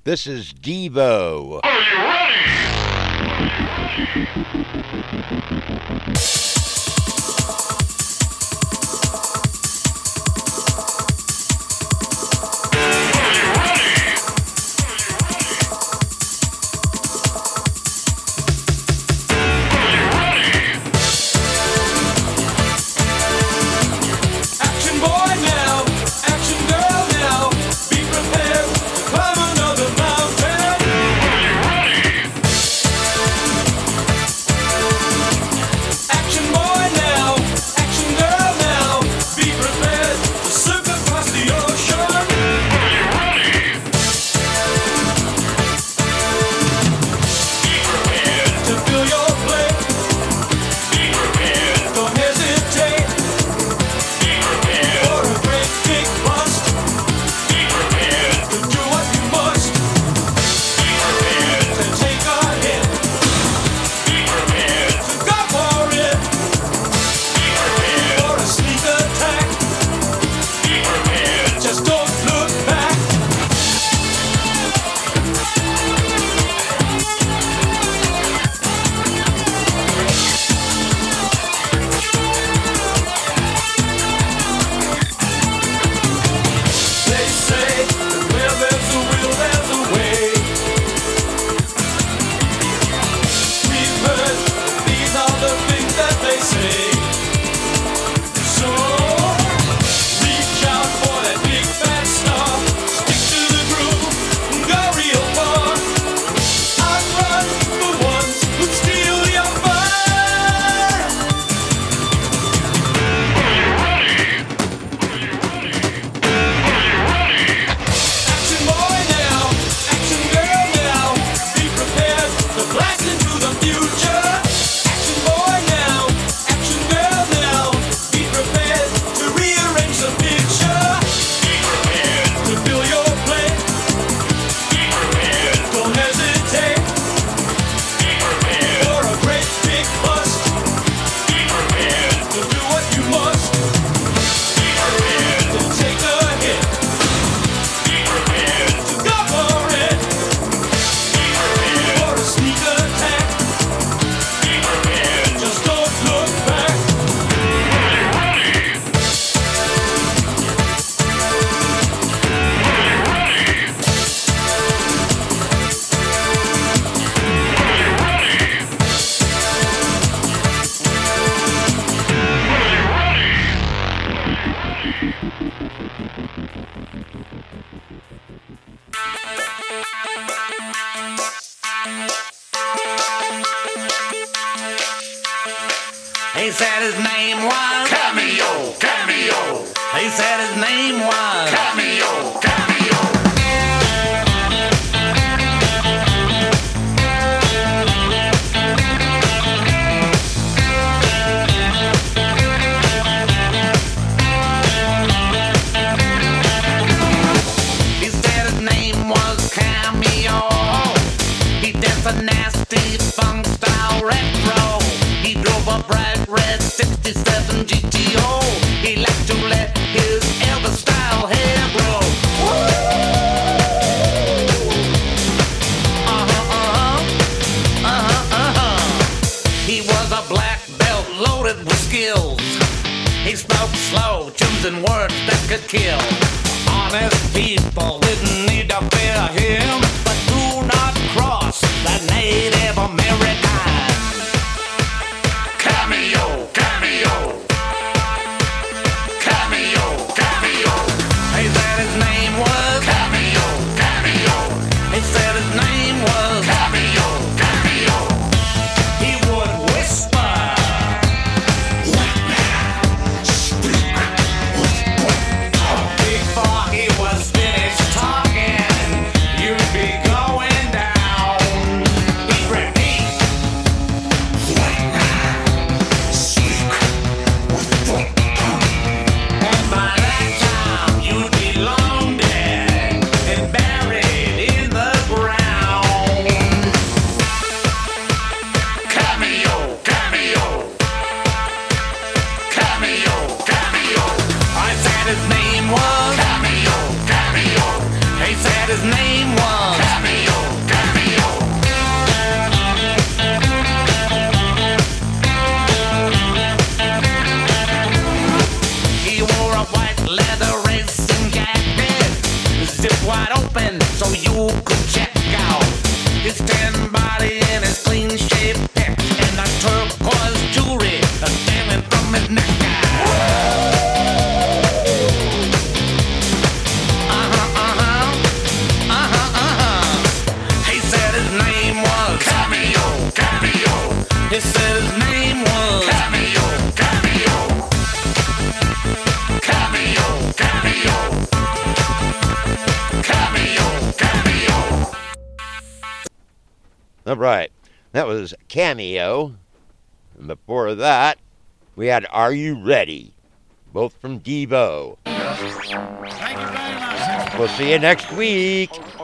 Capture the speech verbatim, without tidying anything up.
This is Devo. Are you ready? He said his name was Cameo, Cameo. He said his name was Cameo, Cameo. He said his name was Cameo. He danced a nasty funk style retro. He drove a bright red sixty-seven G T O. He liked to let his Elvis style hair grow. Uh-huh, uh-huh, uh-huh, uh-huh. He was a black belt loaded with skills. He spoke slow, choosing words that could kill. Honest people didn't need to fear him, but do not cross the Native American. Cameo, Cameo. Cameo, Cameo. He said his name was Cameo, Cameo. He said his name was Cameo, Cameo. He would whisper before he was finished talking. You'd be All right. That was Cameo. And before that, we had Are You Ready? Both from Devo. Thank you very much. We'll see you next week.